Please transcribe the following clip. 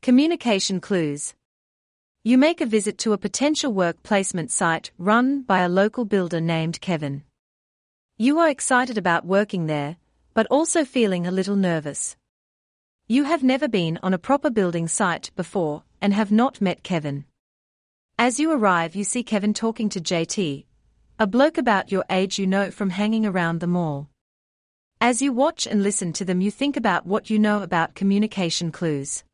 Communication clues. You make a visit to a potential work placement site run by a local builder named Kevin. You are excited about working there, but also feeling a little nervous. You have never been on a proper building site before and have not met Kevin. As you arrive, you see Kevin talking to JT, a bloke about your age you know from hanging around the mall. As you watch and listen to them, you think about what you know about communication clues.